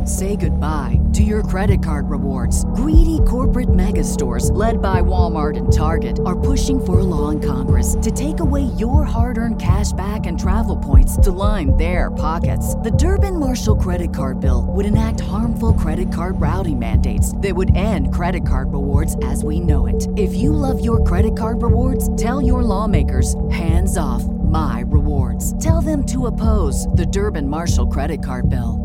Say goodbye to your credit card rewards. Greedy corporate mega stores, led by Walmart and Target, are pushing for a law in Congress to take away your hard-earned cash back and travel points to line their pockets. The Durbin-Marshall credit card bill would enact harmful credit card routing mandates that would end credit card rewards as we know it. If you love your credit card rewards, tell your lawmakers, hands off my rewards. Tell them to oppose the Durbin-Marshall credit card bill.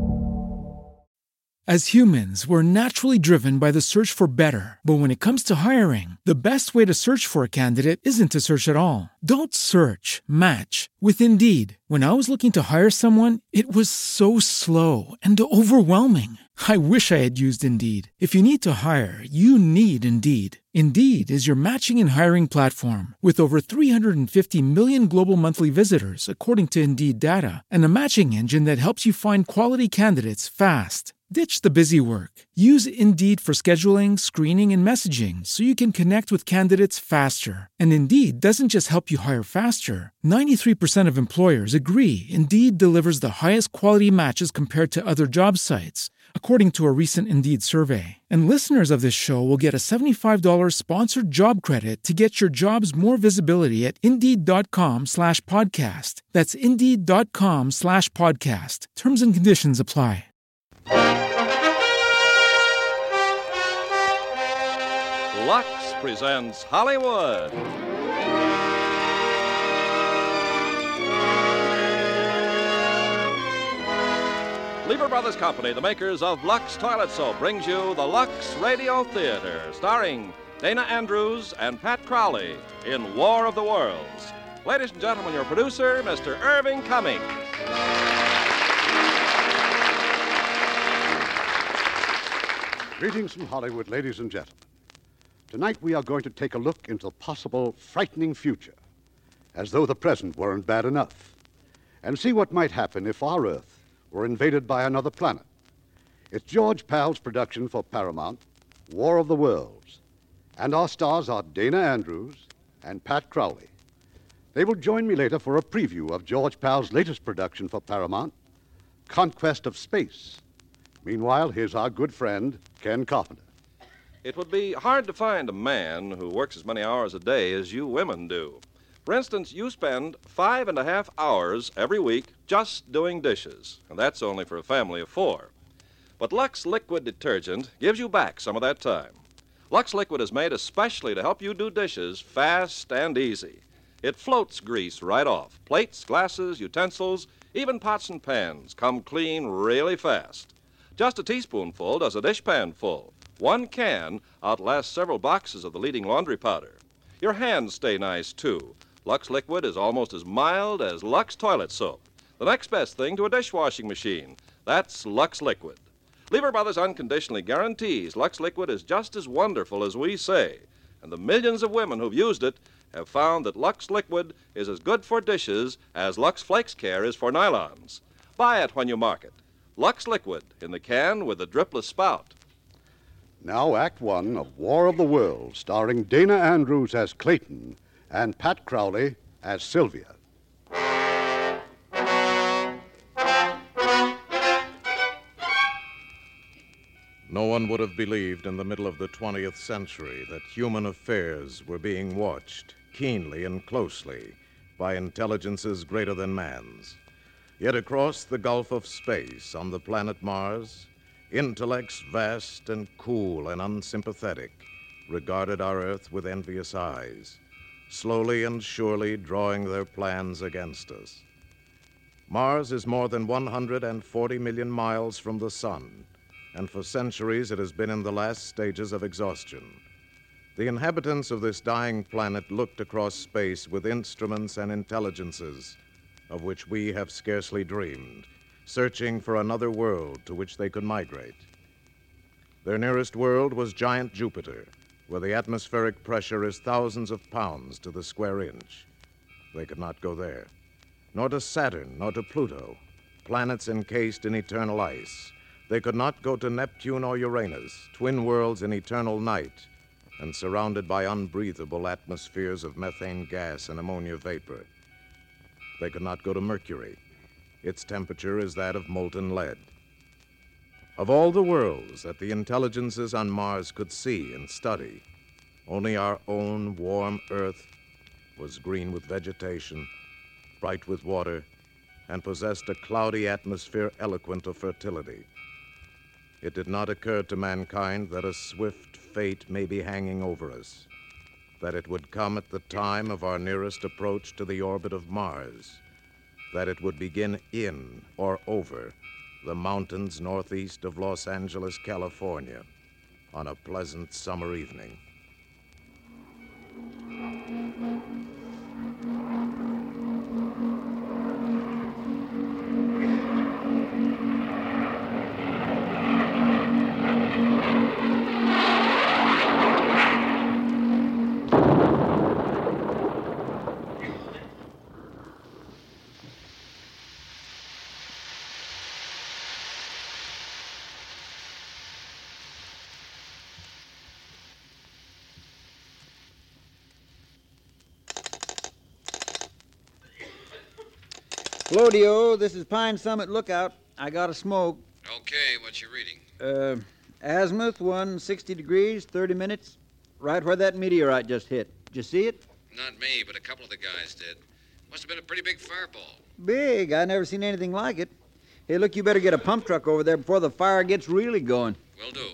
As humans, we're naturally driven by the search for better. But when it comes to hiring, the best way to search for a candidate isn't to search at all. Don't search, match with Indeed. When I was looking to hire someone, it was so slow and overwhelming. I wish I had used Indeed. If you need to hire, you need Indeed. Indeed is your matching and hiring platform with over 350 million global monthly visitors, according to Indeed data, and a matching engine that helps you find quality candidates fast. Ditch the busy work. Use Indeed for scheduling, screening, and messaging so you can connect with candidates faster. And Indeed doesn't just help you hire faster. 93% of employers agree Indeed delivers the highest quality matches compared to other job sites, according to a recent Indeed survey. And listeners of this show will get a $75 sponsored job credit to get your jobs more visibility at Indeed.com/podcast. That's Indeed.com/podcast. Terms and conditions apply. Lux presents Hollywood. Lever Brothers Company, the makers of Lux Toilet Soap, brings you the Lux Radio Theater, starring Dana Andrews and Pat Crowley in War of the Worlds. Ladies and gentlemen, your producer, Mr. Irving Cummings. Greetings from Hollywood, ladies and gentlemen. Tonight we are going to take a look into the possible frightening future, as though the present weren't bad enough, and see what might happen if our Earth were invaded by another planet. It's George Pal's production for Paramount, War of the Worlds, and our stars are Dana Andrews and Pat Crowley. They will join me later for a preview of George Pal's latest production for Paramount, Conquest of Space. Meanwhile, here's our good friend, Ken Carpenter. It would be hard to find a man who works as many hours a day as you women do. For instance, you spend 5.5 hours every week just doing dishes, and that's only for a family of 4. But Lux Liquid Detergent gives you back some of that time. Lux Liquid is made especially to help you do dishes fast and easy. It floats grease right off. Plates, glasses, utensils, even pots and pans come clean really fast. Just a teaspoonful does a dishpan full. 1 can outlasts several boxes of the leading laundry powder. Your hands stay nice, too. Lux Liquid is almost as mild as Lux Toilet Soap. The next best thing to a dishwashing machine. That's Lux Liquid. Lever Brothers unconditionally guarantees Lux Liquid is just as wonderful as we say. And the millions of women who've used it have found that Lux Liquid is as good for dishes as Lux Flakes Care is for nylons. Buy it when you mark it. Lux Liquid in the can with the dripless spout. Now, Act One of War of the Worlds, starring Dana Andrews as Clayton and Pat Crowley as Sylvia. No one would have believed in the middle of the 20th century that human affairs were being watched keenly and closely by intelligences greater than man's. Yet across the gulf of space on the planet Mars, intellects vast and cool and unsympathetic regarded our Earth with envious eyes, slowly and surely drawing their plans against us. Mars is more than 140 million miles from the sun, and for centuries it has been in the last stages of exhaustion. The inhabitants of this dying planet looked across space with instruments and intelligences of which we have scarcely dreamed, searching for another world to which they could migrate. Their nearest world was giant Jupiter, where the atmospheric pressure is thousands of pounds to the square inch. They could not go there. Nor to Saturn, nor to Pluto, planets encased in eternal ice. They could not go to Neptune or Uranus, twin worlds in eternal night, and surrounded by unbreathable atmospheres of methane gas and ammonia vapor. They could not go to Mercury. Its temperature is that of molten lead. Of all the worlds that the intelligences on Mars could see and study, only our own warm Earth was green with vegetation, bright with water, and possessed a cloudy atmosphere eloquent of fertility. It did not occur to mankind that a swift fate may be hanging over us, that it would come at the time of our nearest approach to the orbit of Mars, that it would begin in or over the mountains northeast of Los Angeles, California, on a pleasant summer evening. Hello, Dio. This is Pine Summit Lookout. I got a smoke. Okay, what you reading? Azimuth, 160 degrees, 30 minutes. Right where that meteorite just hit. Did you see it? Not me, but a couple of the guys did. Must have been a pretty big fireball. Big. I never seen anything like it. Hey, look, you better get a pump truck over there before the fire gets really going. Will do.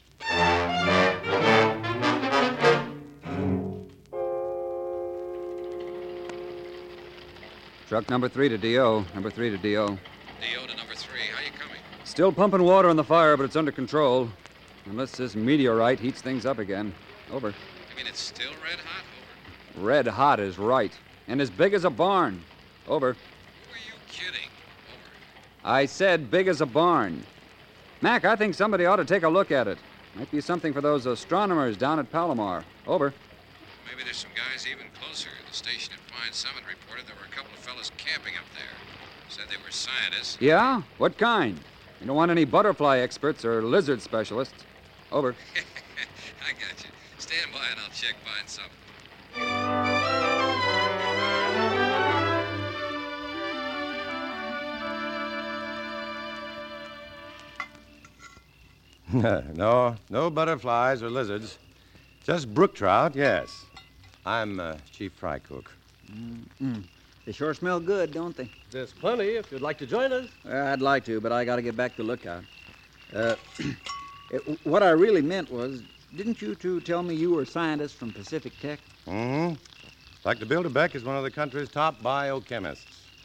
Truck number 3 to D.O. Number 3 to D.O. D.O. to number 3. How you coming? Still pumping water on the fire, but it's under control. Unless this meteorite heats things up again. Over. You mean it's still red hot? Over. Red hot is right. And as big as a barn. Over. Who are you kidding? Over. I said big as a barn. Mac, I think somebody ought to take a look at it. Might be something for those astronomers down at Palomar. Over. Maybe there's some guys even closer. The station at Pine Summit reported there were a couple of fellas camping up there. Said they were scientists. Yeah? What kind? You don't want any butterfly experts or lizard specialists. Over. I got you. Stand by and I'll check Pine Summit. No butterflies or lizards. Just brook trout, yes. I'm Chief Fry Cook. They sure smell good, don't they? There's plenty if you'd like to join us. I'd like to, but I got to get back to Lookout. What I really meant was, didn't you two tell me you were scientists from Pacific Tech? Mm-hmm. Dr. Bilderbeck is one of the country's top biochemists.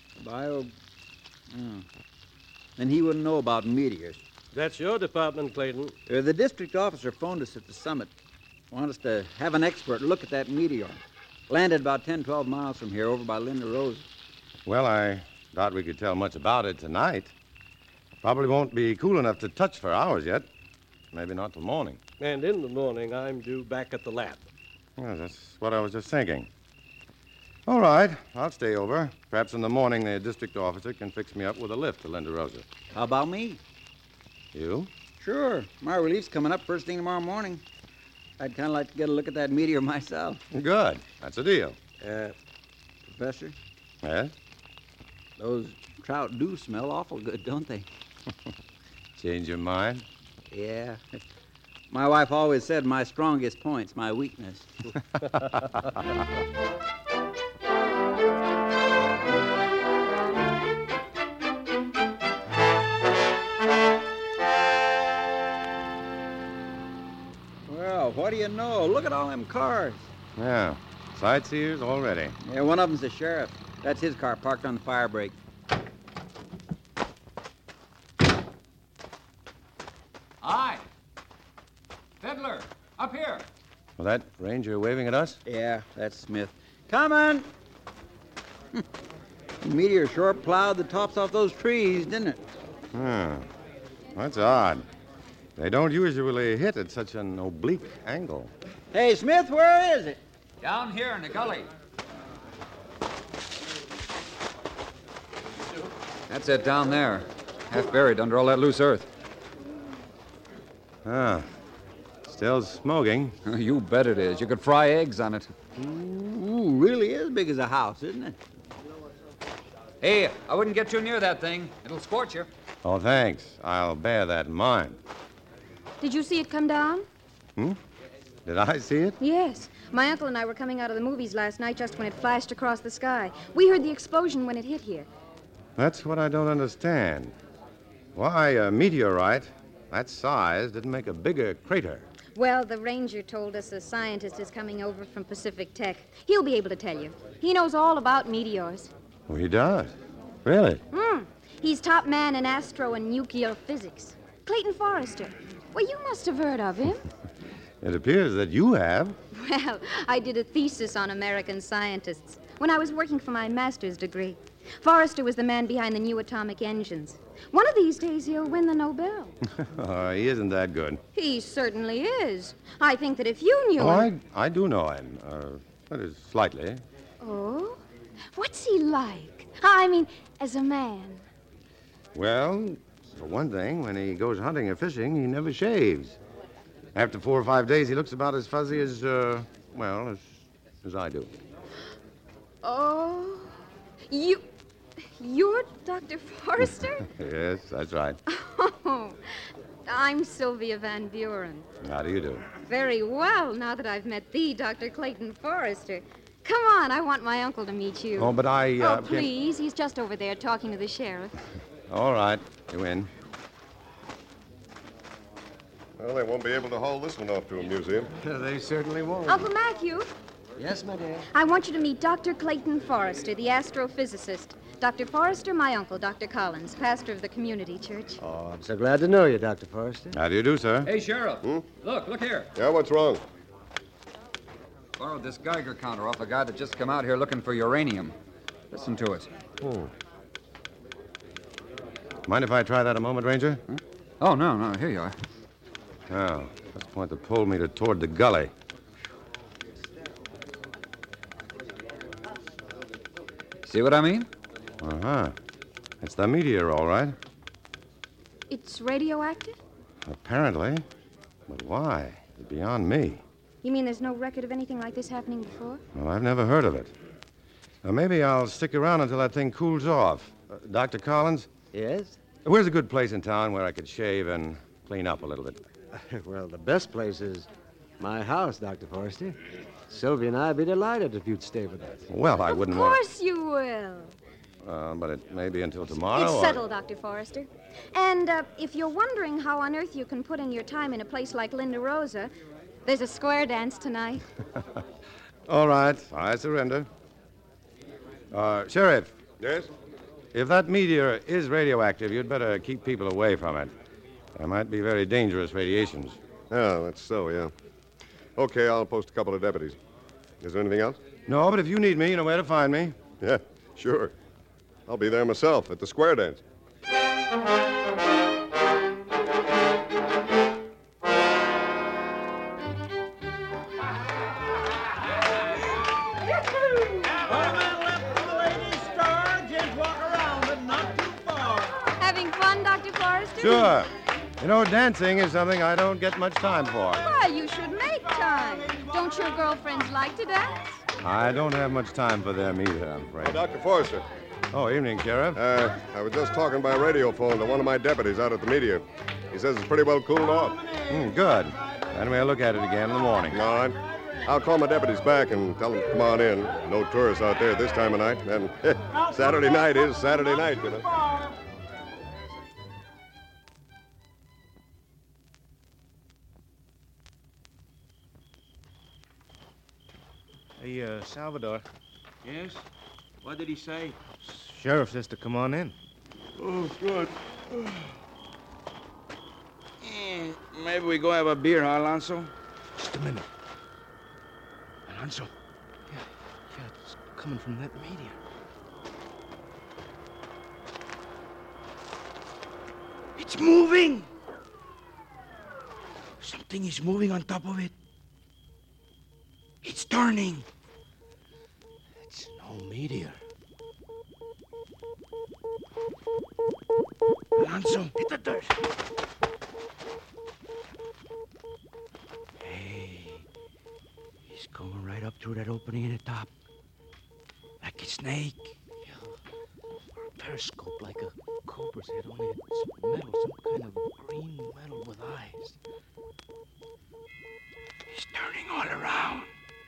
Then he wouldn't know about meteors. That's your department, Clayton. The district officer phoned us at the summit. Want us to have an expert look at that meteor. Landed about 10, 12 miles from here, over by Linda Rosa. Well, I doubt we could tell much about it tonight. Probably won't be cool enough to touch for hours yet. Maybe not till morning. And in the morning, I'm due back at the lab. Well, that's what I was just thinking. All right, I'll stay over. Perhaps in the morning the district officer can fix me up with a lift to Linda Rosa. How about me? You? Sure. My relief's coming up first thing tomorrow morning. I'd kind of like to get a look at that meteor myself. Good. That's a deal. Professor? Yes? Those trout do smell awful good, don't they? Change your mind? Yeah. My wife always said my strongest point's my weakness. Well, what do you know? Look at all them cars. Yeah. Sightseers already. Yeah, one of them's the sheriff. That's his car parked on the fire break. Aye. Fiddler, up here. Was that ranger waving at us? Yeah, that's Smith. Coming! The meteor sure plowed the tops off those trees, didn't it? That's odd. They don't usually hit at such an oblique angle. Hey, Smith, where is it? Down here in the gully. That's it down there. Half buried under all that loose earth. Still smoking. You bet it is. You could fry eggs on it. Ooh, really is big as a house, isn't it? Hey, I wouldn't get too near that thing. It'll scorch you. Oh, thanks. I'll bear that in mind. Did you see it come down? Did I see it? Yes. My uncle and I were coming out of the movies last night just when it flashed across the sky. We heard the explosion when it hit here. That's what I don't understand. Why, a meteorite that size didn't make a bigger crater. Well, the ranger told us a scientist is coming over from Pacific Tech. He'll be able to tell you. He knows all about meteors. Oh, he does? Really? He's top man in astro and nuclear physics. Clayton Forrester. Well, you must have heard of him. It appears that you have. Well, I did a thesis on American scientists when I was working for my master's degree. Forrester was the man behind the new atomic engines. One of these days, he'll win the Nobel. He isn't that good. He certainly is. I think that if you knew him... I do know him. That is, slightly. Oh? What's he like? I mean, as a man. Well, for one thing, when he goes hunting or fishing, he never shaves. After 4 or 5 days, he looks about as fuzzy as I do. Oh, you're Dr. Forrester? Yes, that's right. Oh, I'm Sylvia Van Buren. How do you do? Very well, now that I've met the Dr. Clayton Forrester. Come on, I want my uncle to meet you. Oh, but I... please, he's just over there talking to the sheriff. All right, you in. Well, they won't be able to haul this one off to a museum. They certainly won't. Uncle Matthew. Yes, my dear? I want you to meet Dr. Clayton Forrester, the astrophysicist. Dr. Forrester, my uncle, Dr. Collins, pastor of the community church. Oh, I'm so glad to know you, Dr. Forrester. How do you do, sir? Hey, Sheriff. Look here. Yeah, what's wrong? Borrowed this Geiger counter off a guy that just come out here looking for uranium. Listen to it. Mind if I try that a moment, Ranger? Oh, no, here you are. Oh, let's point the pole meter toward the gully. See what I mean? Uh-huh. It's the meteor, all right. It's radioactive? Apparently. But why? It's beyond me. You mean there's no record of anything like this happening before? Well, I've never heard of it. Maybe I'll stick around until that thing cools off. Dr. Collins? Yes? Where's a good place in town where I could shave and clean up a little bit? Well, the best place is my house, Dr. Forrester. Sylvia and I'd be delighted if you'd stay with us. Well, I wouldn't Of want... course you will. But it may be until tomorrow. It's settled, Dr. Forrester. And if you're wondering how on earth you can put in your time in a place like Linda Rosa, there's a square dance tonight. All right, I surrender. Sheriff. Yes? If that meteor is radioactive, you'd better keep people away from it. There might be very dangerous radiations. Yeah, that's so, yeah. Okay, I'll post a couple of deputies. Is there anything else? No, but if you need me, you know where to find me. Yeah, sure. I'll be there myself at the square dance. Having fun, Dr. Forrester? Sure. You know, dancing is something I don't get much time for. Well, you should make time. Don't your girlfriends like to dance? I don't have much time for them either, I'm afraid. Dr. Forrester. Oh, evening, Sheriff. I was just talking by radio phone to one of my deputies out at the meteor. He says it's pretty well cooled off. Good. Then we'll look at it again in the morning. All right. I'll call my deputies back and tell them to come on in. No tourists out there this time of night. And Saturday night is Saturday night, you know. Hey, Salvador. Yes? What did he say? Sheriff says to come on in. Oh, good. Maybe we go have a beer, huh, Alonso? Just a minute. Alonso. Yeah, it's coming from that meteor. It's moving! Something is moving on top of it. It's turning. It's no meteor. Alonso, hit the dirt. Hey, he's going right up through that opening in the top. Like a snake. Yeah. Or a periscope, like a cobra's head, only it's metal, some kind of green metal with eyes. He's turning all around.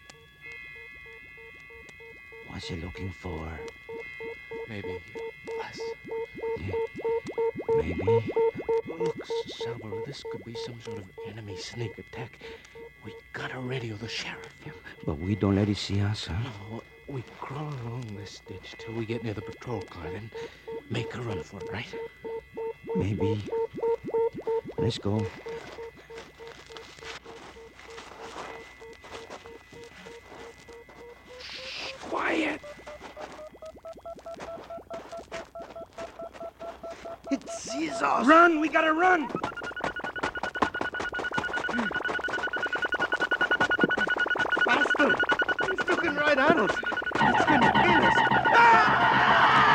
What's he looking for? Maybe us. Yeah. Maybe. Look, Salvador, this could be some sort of enemy sneak attack. We gotta radio the sheriff. But we don't let him see us, huh? No, we crawl along this ditch till we get near the patrol car, then make a run for it, right? Maybe. Let's go. Quiet. It sees us. Run! We gotta run! Faster! He's looking right at us. It's gonna kill us.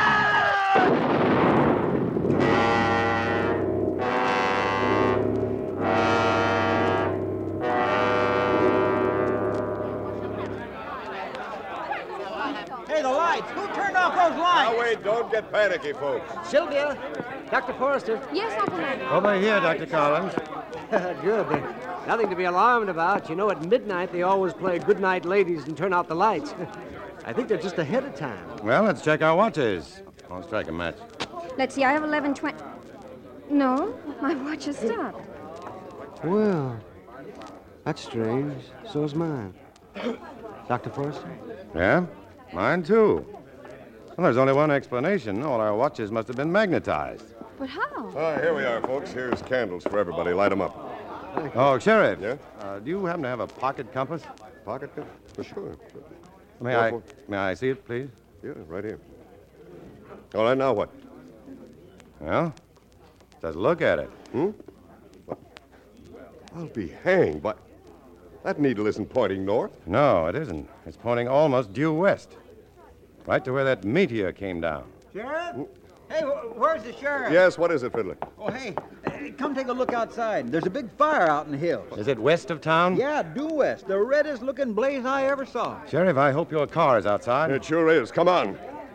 Hey, the lights! Who turned off those lights? Now, wait, don't get panicky, folks. Sylvia, Dr. Forrester. Yes, Uncle Manny. Over here, Dr. Collins. Good. Nothing to be alarmed about. You know, at midnight, they always play Good Night Ladies and turn out the lights. I think they're just ahead of time. Well, let's check our watches. I'll strike a match. Let's see, I have 11:20. No, my watch has stopped. Well, that's strange. So's mine. Dr. Forrester? Yeah? Mine, too. Well, there's only one explanation. All our watches must have been magnetized. But how? Here we are, folks. Here's candles for everybody. Light them up. Oh, Sheriff. Yeah? Do you happen to have a pocket compass? Pocket compass? For sure. May I see it, please? Yeah, right here. All right, now what? Well, just look at it. I'll be hanged, but that needle isn't pointing north. No, it isn't. It's pointing almost due west. Right to where that meteor came down. Sheriff? Hey, where's the sheriff? Yes, what is it, Fiddler? Oh, hey, come take a look outside. There's a big fire out in the hills. Is it west of town? Yeah, due west. The reddest looking blaze I ever saw. Sheriff, I hope your car is outside. It sure is. Come on.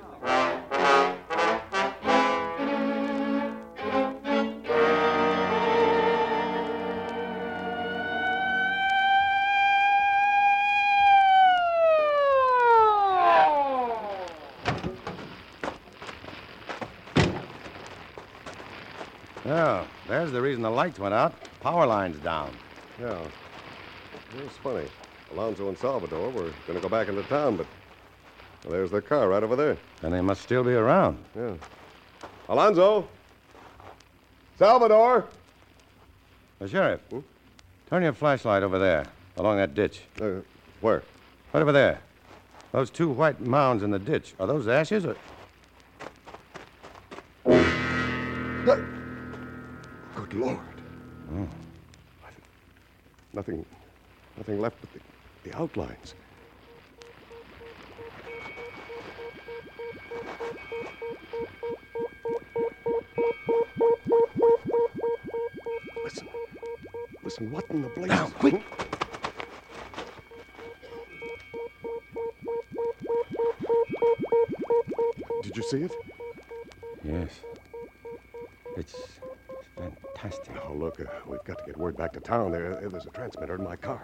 Oh, there's the reason the lights went out. Power line's down. Yeah. It's funny. Alonzo and Salvador were going to go back into town, but there's their car right over there. Then they must still be around. Yeah. Alonzo! Salvador! Sheriff, turn your flashlight over there, along that ditch. Where? Right over there. Those two white mounds in the ditch. Are those ashes or... Good Lord. Oh. Nothing left but the outlines. Listen, what in the blazes? Now, quick! Did you see it? Yes. It's fantastic. Oh, look, we've got to get word back to town. There's a transmitter in my car.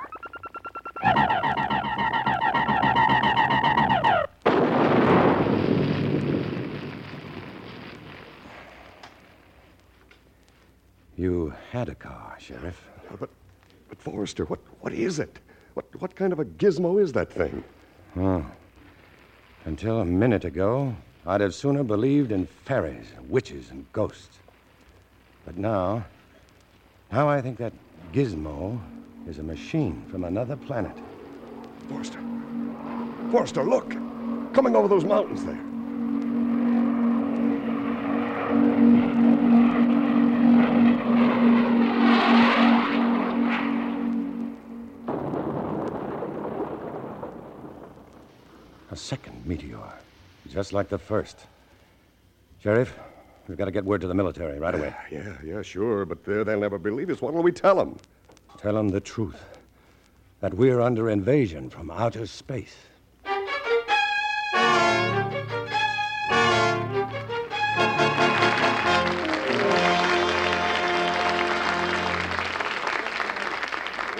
You had a car, Sheriff. But Forrester, what is it? What kind of a gizmo is that thing? Oh. Until a minute ago, I'd have sooner believed in fairies, witches, and ghosts. But now I think that gizmo is a machine from another planet. Forrester, look! Coming over those mountains there. A second meteor, just like the first. Sheriff, we've got to get word to the military right away. Yeah, sure, but they'll never believe us. What'll we tell them? Tell them the truth, that we're under invasion from outer space.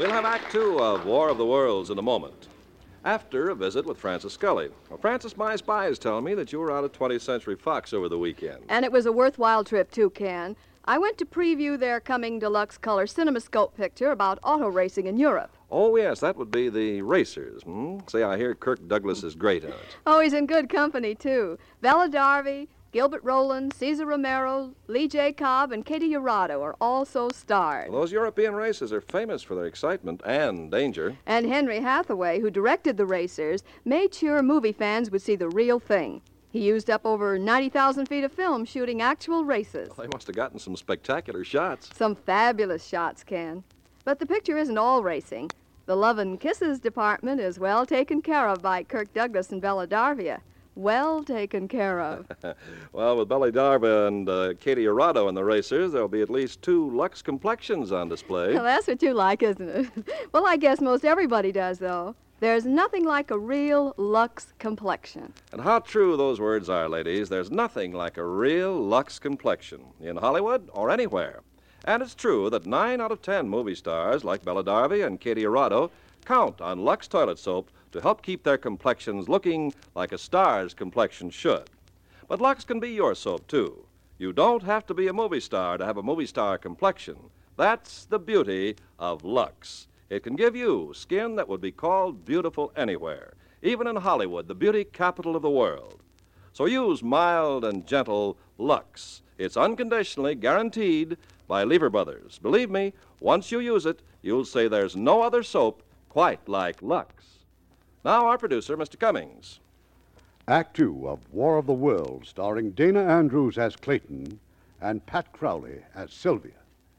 We'll have Act Two of War of the Worlds in a moment. After a visit with Francis Scully. Well, Francis, my spies tell me that you were out at 20th Century Fox over the weekend. And it was a worthwhile trip, too, Ken. I went to preview their coming deluxe color CinemaScope picture about auto racing in Europe. Oh, yes, that would be the Racers. Say, I hear Kirk Douglas is great in it. Oh, he's in good company, too. Bella Darby, Gilbert Rowland, Cesar Romero, Lee J. Cobb, and Katie Urado are also starred. Well, those European races are famous for their excitement and danger. And Henry Hathaway, who directed the Racers, made sure movie fans would see the real thing. He used up over 90,000 feet of film shooting actual races. Well, they must have gotten some spectacular shots. Some fabulous shots, Ken. But the picture isn't all racing. The Love and Kisses department is well taken care of by Kirk Douglas and Bella Darvia. Well taken care of. Well, with Bella Darvia and Katie Urado in the Racers, there'll be at least 2 Lux complexions on display. Well, that's what you like, isn't it? Well, I guess most everybody does, though. There's nothing like a real Lux complexion. And how true those words are, ladies. There's nothing like a real Lux complexion in Hollywood or anywhere. And it's true that 9 out of 10 movie stars like Bella Darvia and Katie Urado count on Lux toilet soap to help keep their complexions looking like a star's complexion should. But Lux can be your soap, too. You don't have to be a movie star to have a movie star complexion. That's the beauty of Lux. It can give you skin that would be called beautiful anywhere, even in Hollywood, the beauty capital of the world. So use mild and gentle Lux. It's unconditionally guaranteed by Lever Brothers. Believe me, once you use it, you'll say there's no other soap quite like Lux. Now, our producer, Mr. Cummings. Act Two of War of the Worlds, starring Dana Andrews as Clayton and Pat Crowley as Sylvia.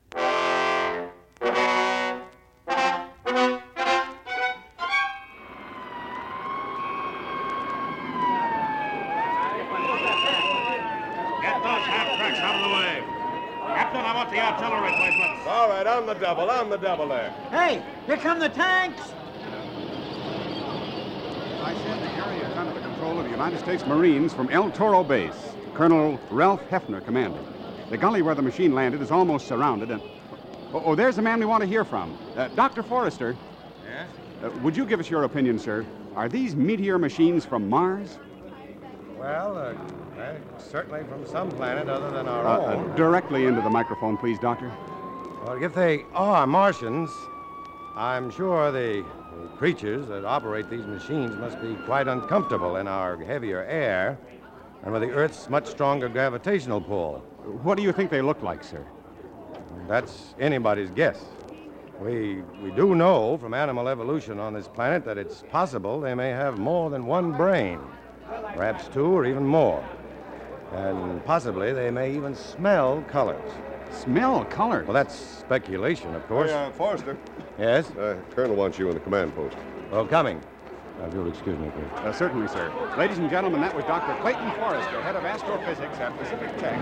The artillery replacements. All right, on the double there. Hey, here come the tanks. I said the area is under the control of the United States Marines from El Toro Base. Colonel Ralph Hefner commanding. The gully where the machine landed is almost surrounded, and... Oh, there's the man we want to hear from. Dr. Forrester. Yes? Would you give us your opinion, sir? Are these meteor machines from Mars? Well, certainly from some planet other than our own. Directly into the microphone, please, Doctor. Well, if they are Martians, I'm sure the creatures that operate these machines must be quite uncomfortable in our heavier air and with the Earth's much stronger gravitational pull. What do you think they look like, sir? That's anybody's guess. We do know from animal evolution on this planet that it's possible they may have more than one brain, perhaps 2 or even more. And possibly they may even smell colors. Smell colors? Well, that's speculation, of course. Hey, Forrester. Yes? Colonel wants you in the command post. Well, coming. If you'll excuse me, please. Certainly, sir. Ladies and gentlemen, that was Dr. Clayton Forrester, head of astrophysics at Pacific Tech.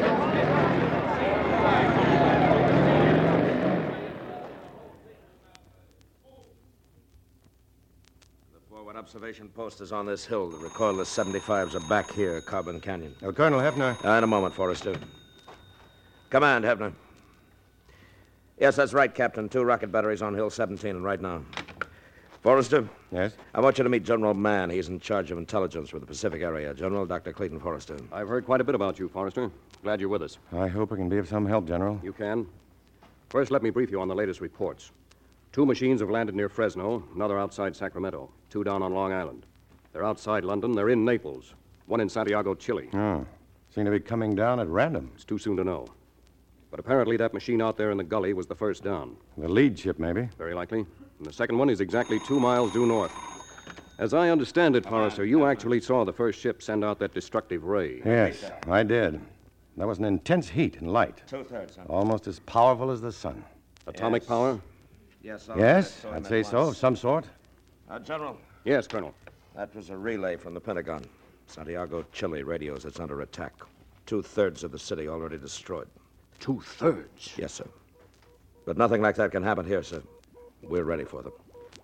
Observation post is on this hill. The recoilless 75s are back here, Carbon Canyon. Colonel Hefner. In a moment, Forrester. Command, Hefner. Yes, that's right, Captain. 2 rocket batteries on Hill 17, and right now. Forrester? Yes? I want you to meet General Mann. He's in charge of intelligence for the Pacific area. General Dr. Clayton Forrester. I've heard quite a bit about you, Forrester. Glad you're with us. I hope I can be of some help, General. You can. First, let me brief you on the latest reports. 2 machines have landed near Fresno, another outside Sacramento, 2 down on Long Island. They're outside London. They're in Naples. 1 in Santiago, Chile. Oh. Seem to be coming down at random. It's too soon to know. But apparently that machine out there in the gully was the first down. The lead ship, maybe? Very likely. And the second one is exactly 2 miles due north. As I understand it, Forrester, you actually saw the first ship send out that destructive ray. Yes, I did. That was an intense heat and light. 2/3, huh? Almost as powerful as the sun. Atomic power? Yes, Yes, I'd say so, of some sort. General. Yes, Colonel. That was a relay from the Pentagon. Santiago, Chile radios it's under attack. 2/3 of the city already destroyed. 2/3? Yes, sir. But nothing like that can happen here, sir. We're ready for them.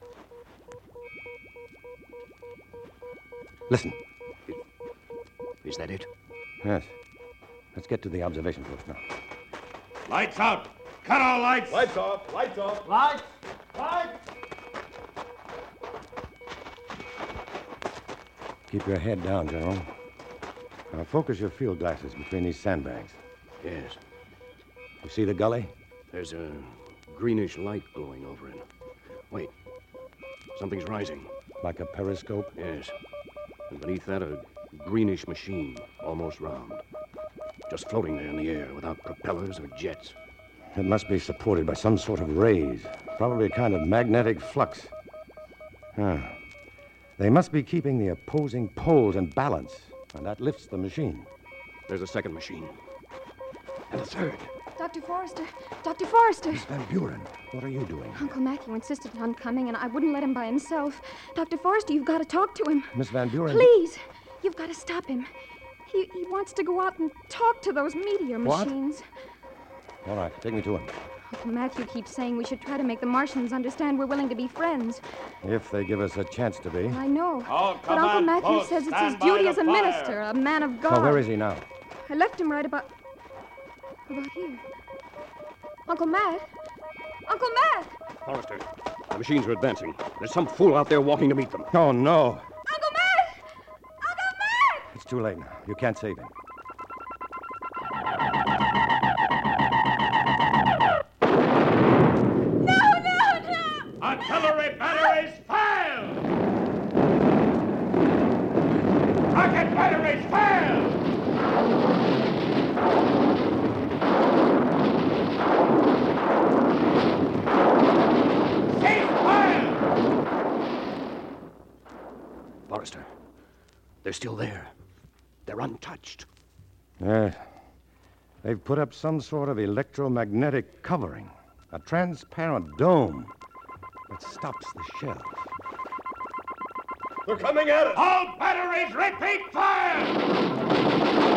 Listen. Is that it? Yes. Let's get to the observation post now. Lights out. Cut all lights. Lights off. Lights off. Lights. Keep your head down, General. Now focus your field glasses between these sandbags. Yes. You see the gully? There's a greenish light glowing over it. Wait. Something's rising. Like a periscope? Yes. And beneath that, a greenish machine, almost round. Just floating there in the air without propellers or jets. It must be supported by some sort of rays. Probably a kind of magnetic flux. Huh. They must be keeping the opposing poles in balance, and that lifts the machine. There's a second machine. And a third. Dr. Forrester! Dr. Forrester! Miss Van Buren, what are you doing? Uncle Matthew insisted on coming, and I wouldn't let him by himself. Dr. Forrester, you've got to talk to him. Miss Van Buren... Please! You've got to stop him. He wants to go out and talk to those meteor What? machines. All right, take me to him. Uncle Matthew keeps saying we should try to make the Martians understand we're willing to be friends. If they give us a chance to be. I know. All But Uncle command Matthew posts, says it's his stand by duty the as a fire. minister, a man of God. Well, where is he now? I left him right about here. Uncle Matt? Uncle Matt! Forrester, the machines are advancing. There's some fool out there walking to meet them. Oh, no. Uncle Matt! Uncle Matt! It's too late now. You can't save him. Artillery batteries, fire! Rocket batteries, fire! Cease fire! Forrester, they're still there. They're untouched. Yes. They've put up some sort of electromagnetic covering. A transparent dome that stops the shell. They're coming at us! All batteries, repeat fire!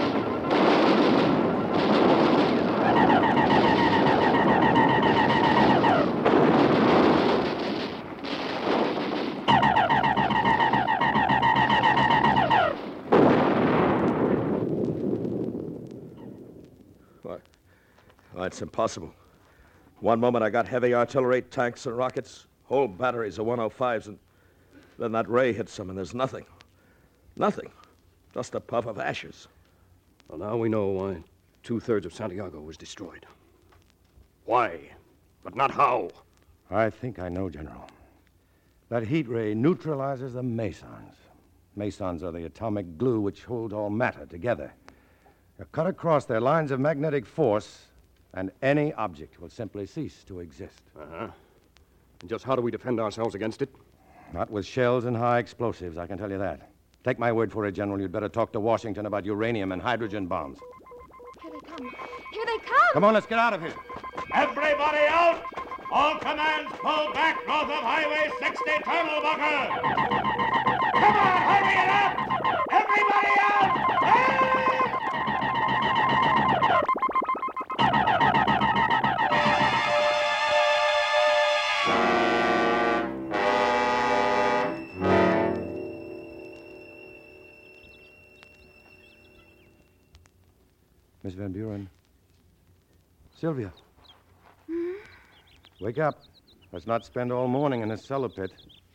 That's impossible. One moment I got heavy artillery, tanks, and rockets, whole batteries of 105s, and then that ray hits them, and there's nothing. Nothing. Just a puff of ashes. Well, now we know why 2/3 of Santiago was destroyed. Why? But not how. I think I know, General. That heat ray neutralizes the mesons. Mesons are the atomic glue which holds all matter together. They're cut across their lines of magnetic force, and any object will simply cease to exist. Uh-huh. And just how do we defend ourselves against it? Not with shells and high explosives, I can tell you that. Take my word for it, General. You'd better talk to Washington about uranium and hydrogen bombs. Here they come. Here they come! Come on, let's get out of here. Everybody out! All commands pull back north of Highway 60, Turtlebucker! Come on, hurry it up! Everybody out! Miss Van Buren. Sylvia. Wake up. Let's not spend all morning in this cellar pit.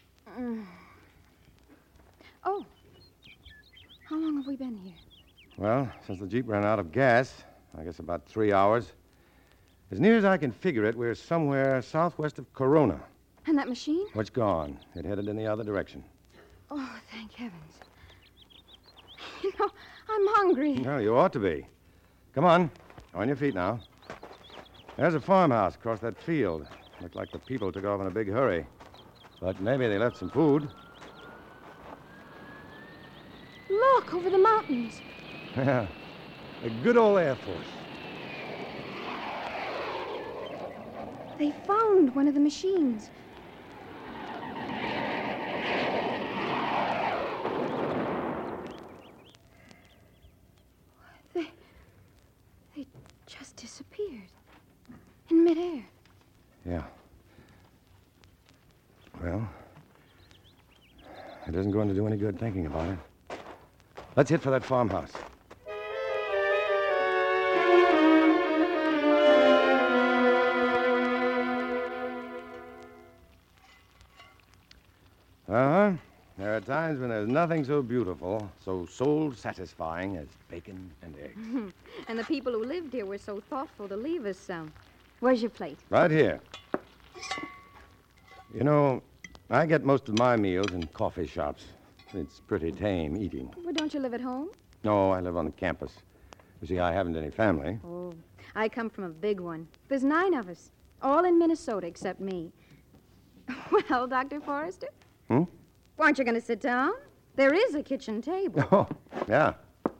Oh. How long have we been here? Well, since the Jeep ran out of gas, I guess about 3 hours. As near as I can figure it, we're somewhere southwest of Corona. And that machine? Well, it's gone. It headed in the other direction. Oh, thank heavens. You know, I'm hungry. Well, you ought to be. Come on. On your feet now. There's a farmhouse across that field. Looked like the people took off in a big hurry. But maybe they left some food. Look, over the mountains. Yeah. A good old Air Force. They found one of the machines. They just disappeared. In midair. Yeah. Well, it isn't going to do any good thinking about it. Let's hit for that farmhouse. Uh-huh. There are times when there's nothing so beautiful, so soul-satisfying as bacon and eggs. And the people who lived here were so thoughtful to leave us some. Where's your plate? Right here. You know, I get most of my meals in coffee shops. It's pretty tame eating. Well, don't you live at home? No, I live on the campus. You see, I haven't any family. Oh, I come from a big one. There's 9 of us, all in Minnesota except me. Well, Dr. Forrester? Hmm? Aren't you going to sit down? There is a kitchen table. Oh, yeah.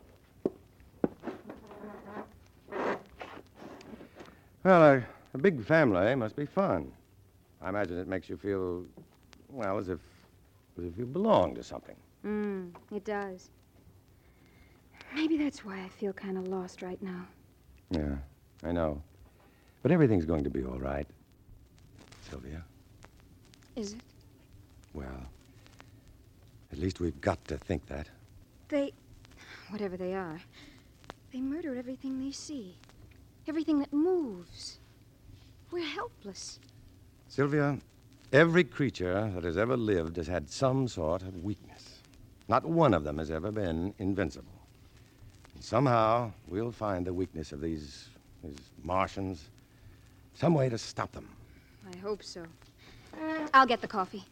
Well, a big family must be fun. I imagine it makes you feel, well, as if you belong to something. It does. Maybe that's why I feel kind of lost right now. Yeah, I know. But everything's going to be all right, Sylvia. Is it? Well, at least we've got to think that. Whatever they are, they murder everything they see. Everything that moves. We're helpless. Sylvia, every creature that has ever lived has had some sort of weakness. Not one of them has ever been invincible. And somehow, we'll find the weakness of these Martians. Some way to stop them. I hope so. I'll get the coffee.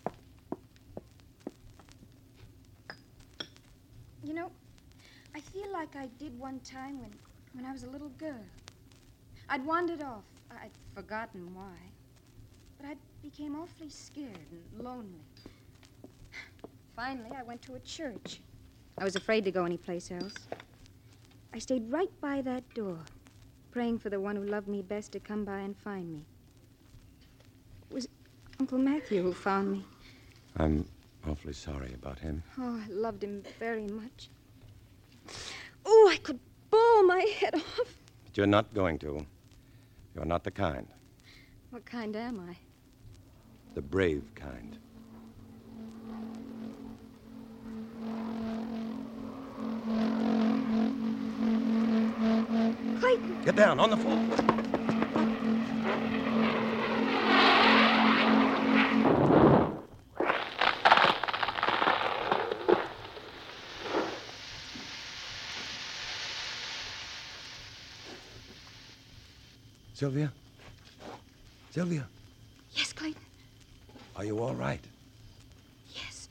You know, I feel like I did one time when I was a little girl. I'd wandered off. I'd forgotten why. But I became awfully scared and lonely. Finally, I went to a church. I was afraid to go anyplace else. I stayed right by that door, praying for the one who loved me best to come by and find me. It was Uncle Matthew who found me. I'm awfully sorry about him. Oh, I loved him very much. Oh, I could bawl my head off. But you're not going to. You're not the kind. What kind am I? The brave kind. Clayton! Get down, on the floor. Sylvia? Sylvia? Yes, Clayton? Are you all right? Yes.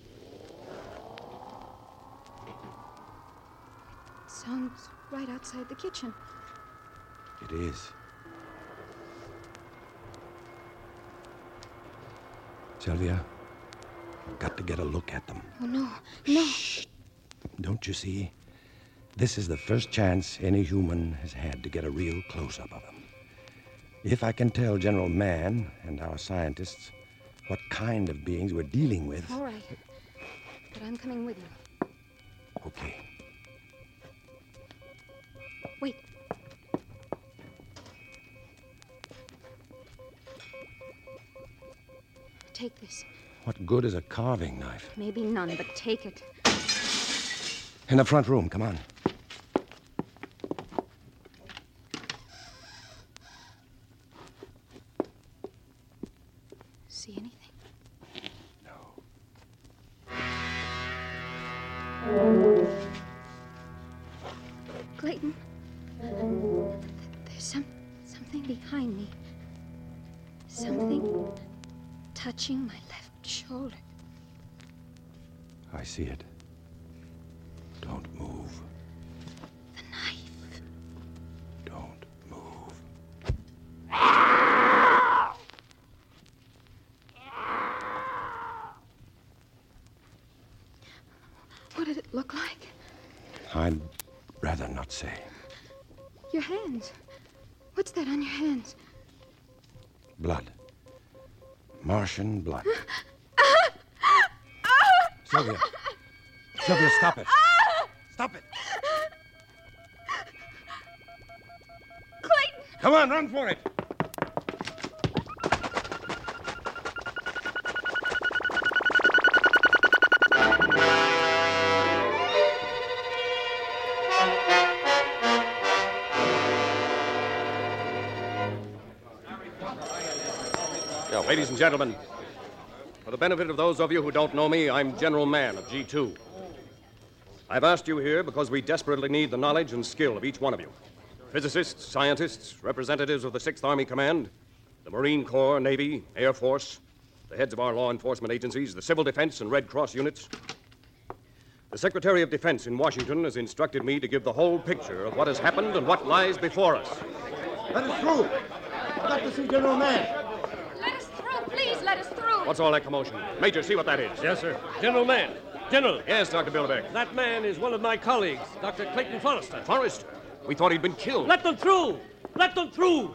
Sounds right outside the kitchen. It is. Sylvia, I've got to get a look at them. Oh, no. No. Shh. Don't you see? This is the first chance any human has had to get a real close-up of them. If I can tell General Mann and our scientists what kind of beings we're dealing with... All right. But I'm coming with you. Okay. Wait. Take this. What good is a carving knife? Maybe none, but take it. In the front room, come on. See anything? Clayton, there's something behind me. Something touching my left shoulder. I see it. Don't move. The knife. Don't move. What did it look like? I'd rather not say. Your hands. What's that on your hands? Blood. Martian blood. Sylvia. Sylvia, stop it. Stop it. Clayton! Come on, run for it. Ladies and gentlemen, For the benefit of those of you who don't know me, I'm General Mann of G2. I've asked you here because we desperately need the knowledge and skill of each one of you. Physicists, scientists, representatives of the 6th Army Command, the Marine Corps, Navy, Air Force, the heads of our law enforcement agencies, the Civil Defense and Red Cross units. The Secretary of Defense in Washington has instructed me to give the whole picture of what has happened and what lies before us. Let us through. I'd like to see General Mann. Let us through, please, let us through. What's all that commotion? Major, see what that is. Yes, sir. General Mann. General. Yes, Dr. Bilderbeck. That man is one of my colleagues, Dr. Clayton Forrester. Forrester? We thought he'd been killed. Let them through! Let them through!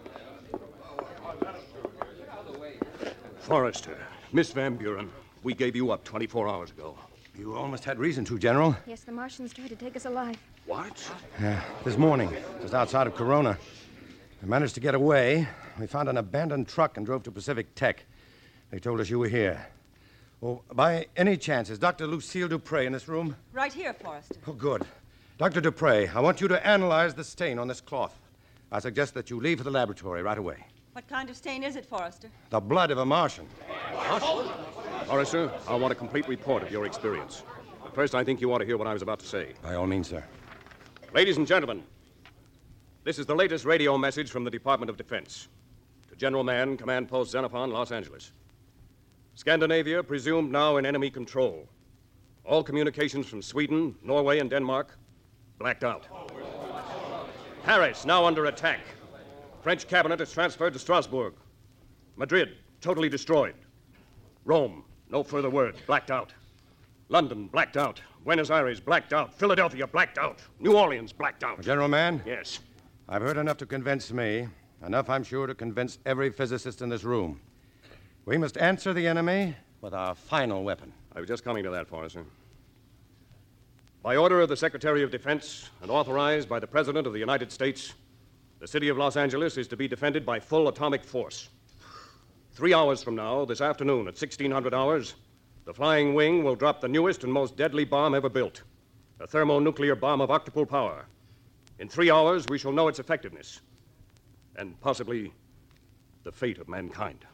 Forrester, Miss Van Buren, we gave you up 24 hours ago. You almost had reason to, General. Yes, the Martians tried to take us alive. What? This morning, just outside of Corona. We managed to get away. We found an abandoned truck and drove to Pacific Tech. They told us you were here. Oh, by any chance, is Dr. Lucille Dupre in this room? Right here, Forrester. Oh, good. Dr. Dupre, I want you to analyze the stain on this cloth. I suggest that you leave for the laboratory right away. What kind of stain is it, Forrester? The blood of a Martian. Forrester, I want a complete report of your experience. But first, I think you ought to hear what I was about to say. By all means, sir. Ladies and gentlemen, this is the latest radio message from the Department of Defense. To General Mann, Command Post Xenophon, Los Angeles. Scandinavia presumed now in enemy control. All communications from Sweden, Norway, and Denmark blacked out. Paris now under attack. French cabinet is transferred to Strasbourg. Madrid, totally destroyed. Rome, no further word, blacked out. London, blacked out. Buenos Aires, blacked out. Philadelphia, blacked out. New Orleans, blacked out. General Mann? Yes. I've heard enough to convince me. Enough, I'm sure, to convince every physicist in this room. We must answer the enemy with our final weapon. I was just coming to that, Forrester. By order of the Secretary of Defense and authorized by the President of the United States, the city of Los Angeles is to be defended by full atomic force. 3 hours from now, this afternoon at 1600 hours, the Flying Wing will drop the newest and most deadly bomb ever built, a thermonuclear bomb of octuple power. In 3 hours, we shall know its effectiveness and possibly the fate of mankind.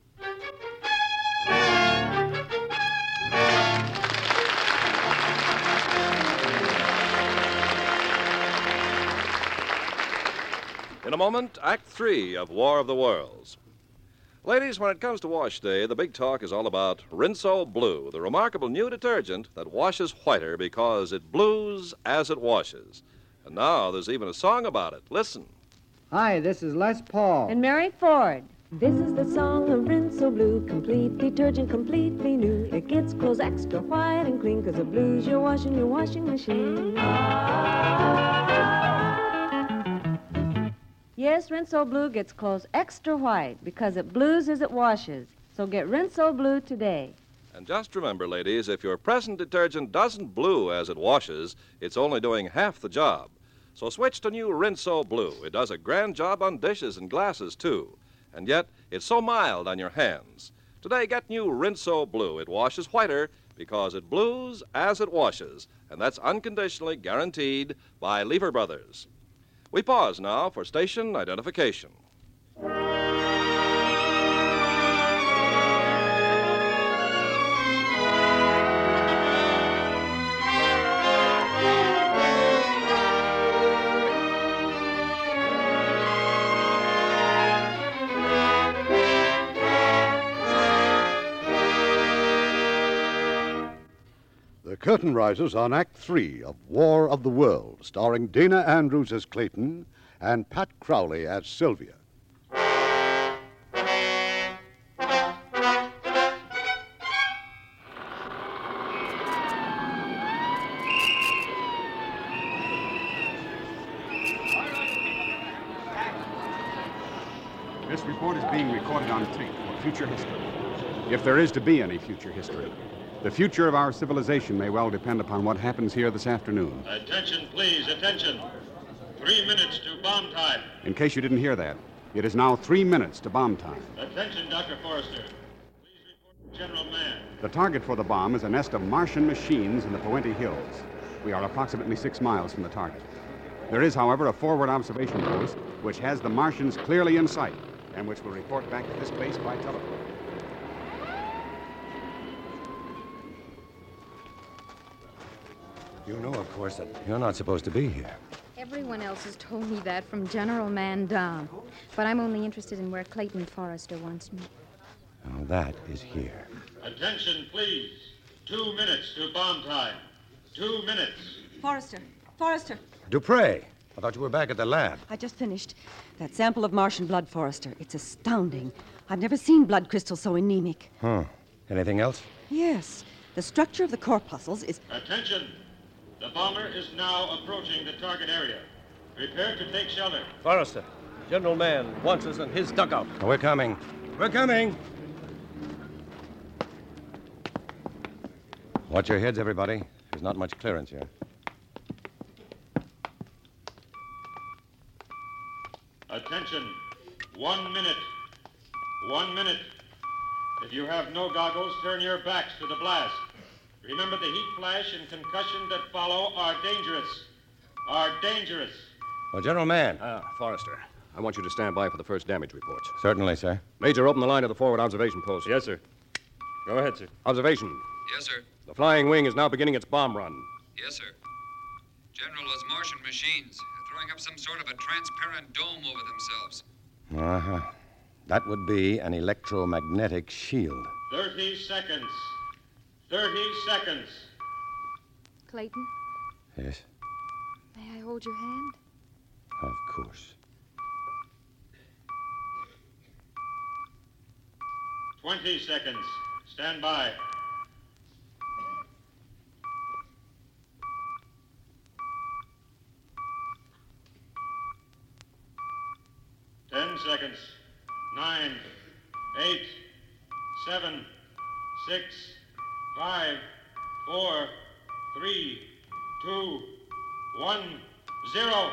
In a moment, Act 3 of War of the Worlds. Ladies, when it comes to wash day, the big talk is all about Rinso Blue, the remarkable new detergent that washes whiter because it blues as it washes. And now there's even a song about it. Listen. Hi, this is Les Paul. And Mary Ford. This is the song of Rinso Blue, complete detergent, completely new. It gets clothes extra white and clean, 'cause it blues your washing machine. Yes, Rinso Blue gets clothes extra white because it blues as it washes. So get Rinso Blue today. And just remember, ladies, if your present detergent doesn't blue as it washes, it's only doing half the job. So switch to new Rinso Blue. It does a grand job on dishes and glasses, too. And yet, it's so mild on your hands. Today, get new Rinso Blue. It washes whiter because it blues as it washes. And that's unconditionally guaranteed by Lever Brothers. We pause now for station identification. The curtain rises on Act 3 of War of the Worlds, starring Dana Andrews as Clayton and Pat Crowley as Sylvia. This report is being recorded on tape for future history. If there is to be any future history. The future of our civilization may well depend upon what happens here this afternoon. Attention, please, attention. 3 minutes to bomb time. In case you didn't hear that, it is now 3 minutes to bomb time. Attention, Dr. Forrester. Please report to General Mann. The target for the bomb is a nest of Martian machines in the Puente Hills. We are approximately 6 miles from the target. There is, however, a forward observation post which has the Martians clearly in sight and which will report back to this base by telephone. You know, of course, that you're not supposed to be here. Everyone else has told me that from General Man down. But I'm only interested in where Clayton Forrester wants me. Oh, that is here. Attention, please. 2 minutes to bomb time. 2 minutes. Forrester. Forrester. Dupre, I thought you were back at the lab. I just finished. That sample of Martian blood, Forrester. It's astounding. I've never seen blood crystals so anemic. Huh. Anything else? Yes. The structure of the corpuscles is... Attention. The bomber is now approaching the target area. Prepare to take shelter. Forrester, General Mann wants us in his dugout. Oh, we're coming. We're coming. Watch your heads, everybody. There's not much clearance here. Attention. 1 minute. 1 minute. If you have no goggles, turn your backs to the blast. Remember, the heat flash and concussion that follow are dangerous. Are dangerous. Well, General Mann. Forrester, I want you to stand by for the first damage reports. Certainly, sir. Major, open the line of the forward observation post. Yes, sir. Go ahead, sir. Observation. Yes, sir. The flying wing is now beginning its bomb run. Yes, sir. General, those Martian machines are throwing up some sort of a transparent dome over themselves. Uh-huh. That would be an electromagnetic shield. 30 seconds. 30 seconds. Clayton, Yes, may I hold your hand? of course. 20 seconds. Stand by. Ten seconds. 9, 8, 7, 6, 5, 4, 3, 2, 1, 0.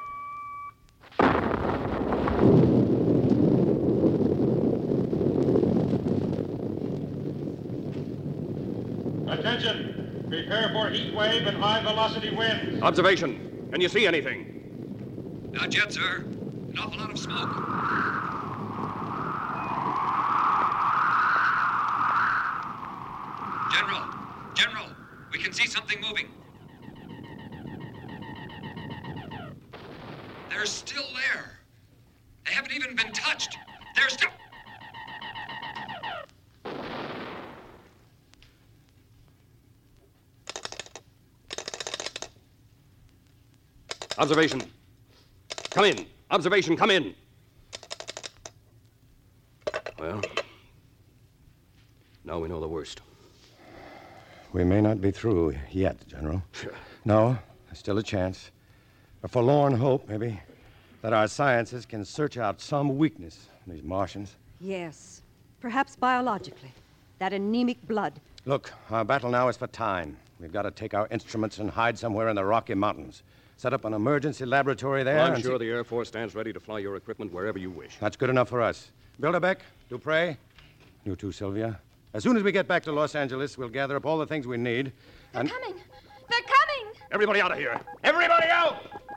Attention! Prepare for heat wave and high velocity winds. Observation. Can you see anything? Not yet, sir. An awful lot of smoke. General, we can see something moving. They're still there. They haven't even been touched. They're still... Observation. Come in. Observation, come in. Well, now we know the worst. We may not be through yet, General. No, there's still a chance. A forlorn hope, maybe, that our sciences can search out some weakness in these Martians. Yes. Perhaps biologically. That anemic blood. Look, our battle now is for time. We've got to take our instruments and hide somewhere in the Rocky Mountains. Set up an emergency laboratory there. Well, I'm sure the Air Force stands ready to fly your equipment wherever you wish. That's good enough for us. Bilderbeck, Dupre, you too, Sylvia. As soon as we get back to Los Angeles, we'll gather up all the things we need. They're coming! They're coming! Everybody out of here! Everybody out!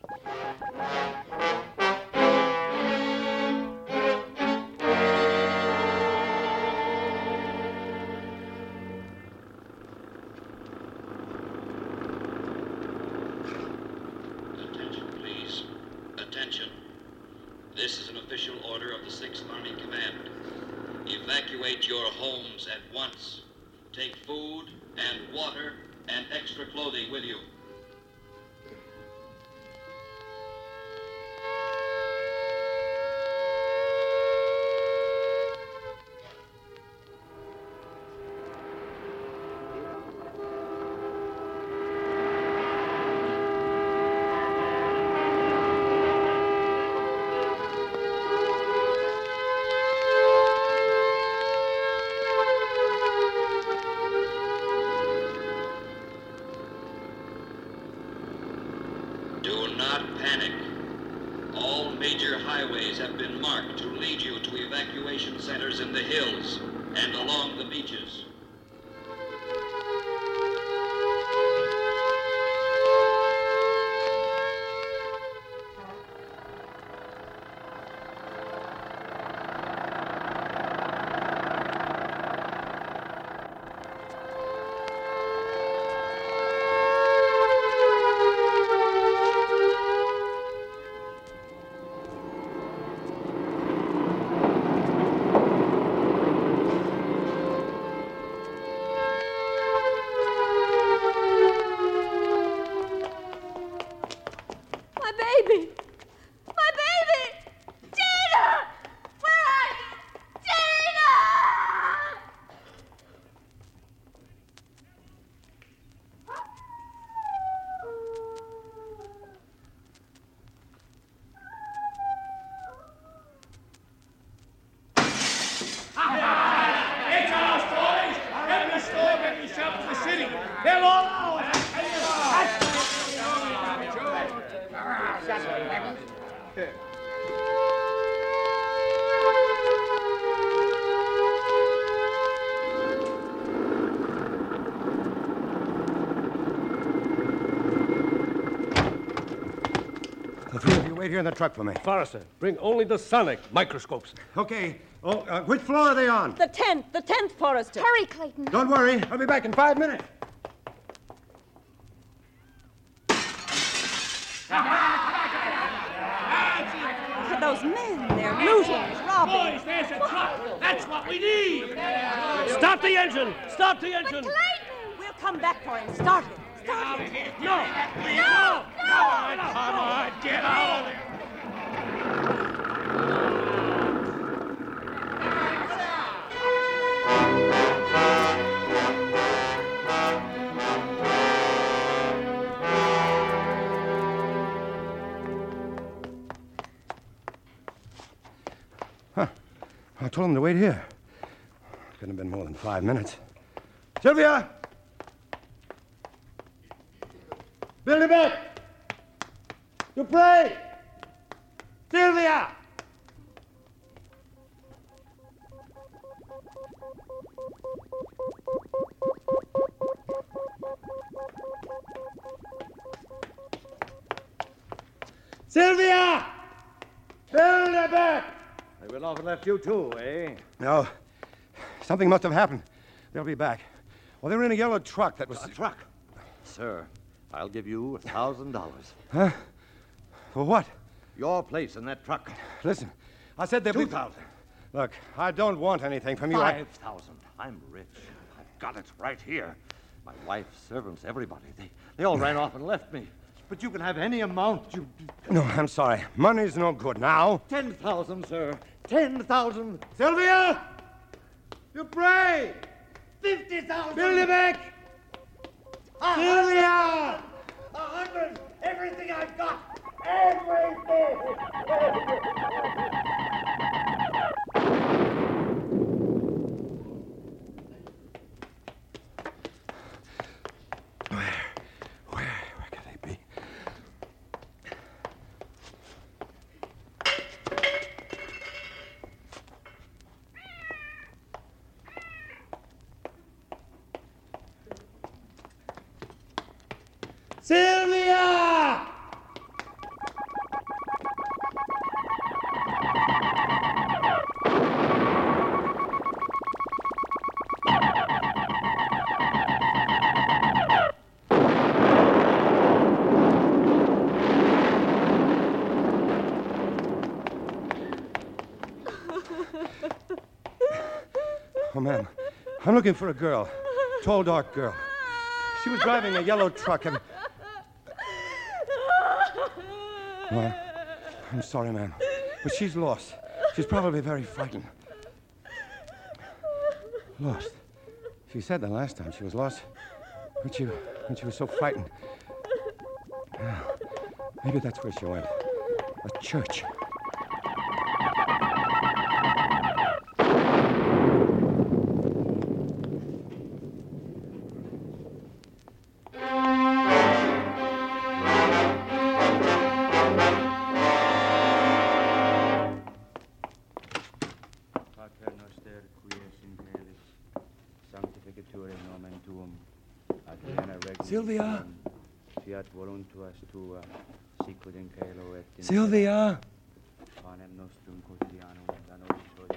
Attention, please. Attention. This is an official order of the 6th Army Command. Evacuate your homes at once. Take food and water and extra clothing with you. Do not panic. All major highways have been marked to lead you to evacuation centers in the hills and along the beaches. Wait here in the truck for me. Forrester, bring only the sonic microscopes. Okay. Oh, which floor are they on? The 10th, Forrester. Hurry, Clayton. Don't worry. I'll be back in 5 minutes. Look at those men. They're looting, robbing. Boys, there's a truck. That's what we need. Stop the engine! Stop the engine! We'll come back for him. Start it. Start it. No! No! Come on, get out of there! I told him to wait here. Couldn't have been more than 5 minutes. Sylvia! Billy Beck! Dupree! Sylvia! Sylvia! Billy Beck! They went off and left you too, eh? No. Something must have happened. They'll be back. Well, they were in a yellow truck that was... A truck? Sir, I'll give you $1,000. Huh? For what? Your place in that truck. Listen, I said they'll be... 2,000. Look, I don't want anything from you. 5,000. I'm rich. I've got it right here. My wife, servants, everybody. They all ran off and left me. But you can have any amount you... No, I'm sorry. Money's no good now. 10,000, sir. 10,000. Sylvia! Dupree! 50,000. Billy Beck! Sylvia! 100. Everything I've got. Everything. Where could they be? Sylvia! Oh, ma'am, I'm looking for a girl. Tall, dark girl. She was driving a yellow truck and... Well, I'm sorry, ma'am, but she's lost. She's probably very frightened. Lost? She said the last time she was lost when she was so frightened. Now, maybe that's where she went. A church. Sylvia! Fiat voluntas tua, sicut in caelo et in... Sylvia! Panem nostrum quotidianum da nobis hodie.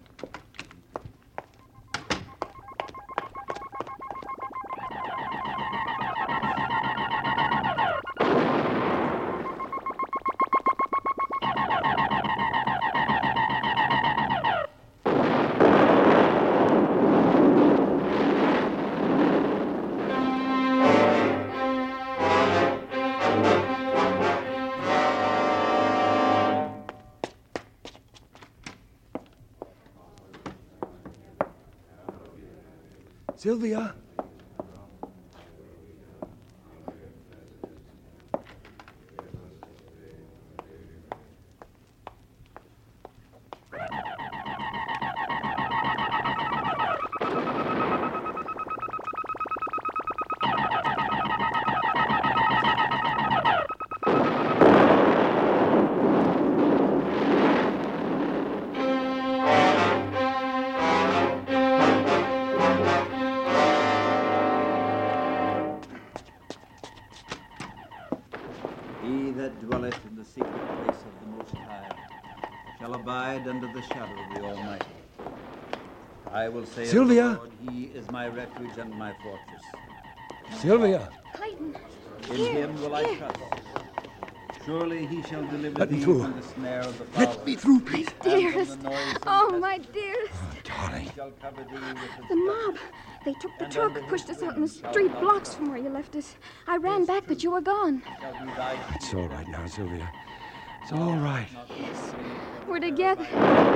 Sylvia! He that dwelleth in the secret place Most High, shall abide under the shadow of the Almighty. I will say, Sylvia! of the Lord, He is my refuge and my fortress. Sylvia! Clayton. In Him will I trust. Surely He shall deliver Let me thee through. from the snare of the fowler. Let me through, please. Dearest. Oh, my dearest. Darling. Shall cover thee with His The mob. They took the truck, pushed us out in the street blocks from where you left us. I ran back, but you were gone. It's all right now, Sylvia. It's all right. Yes. We're together.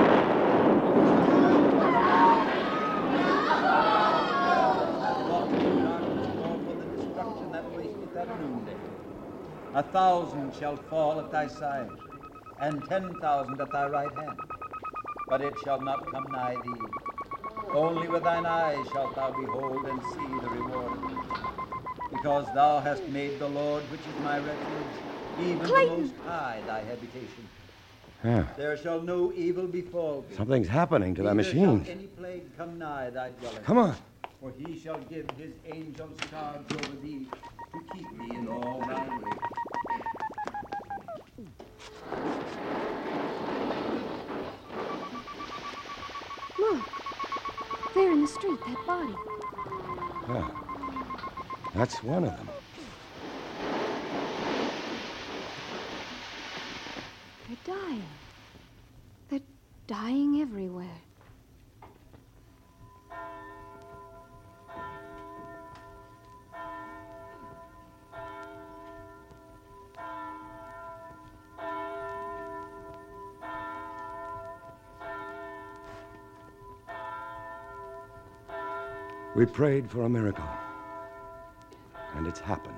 That wasteth at noonday. 1,000 shall fall at thy side, and 10,000 at thy right hand. But it shall not come nigh thee. Only with thine eyes shalt thou behold and see the reward of it. Because thou hast made the Lord, which is my refuge, even Clayton. the Most High, thy habitation. Yeah. There shall no evil befall thee. Something's happening to that Neither machine. shall any plague come nigh thy dwelling. Come on. For he shall give his angels charge over thee to keep thee in all thy ways. Look. There in the street, that body. Yeah. That's one of them. They're dying. They're dying everywhere. We prayed for a miracle. And it's happened.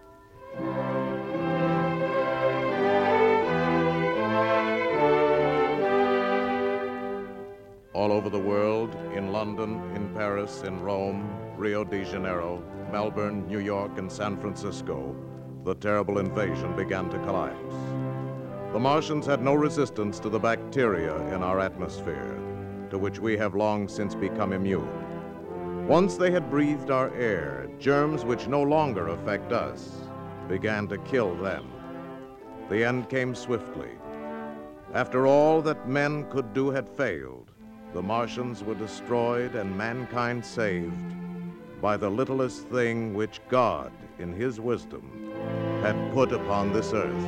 All over the world, in London, in Paris, in Rome, Rio de Janeiro, Melbourne, New York, and San Francisco, the terrible invasion began to collapse. The Martians had no resistance to the bacteria in our atmosphere, to which we have long since become immune. Once they had breathed our air, germs which no longer affect us began to kill them. The end came swiftly. After all that men could do had failed, the Martians were destroyed and mankind saved by the littlest thing which God, in his wisdom, had put upon this earth.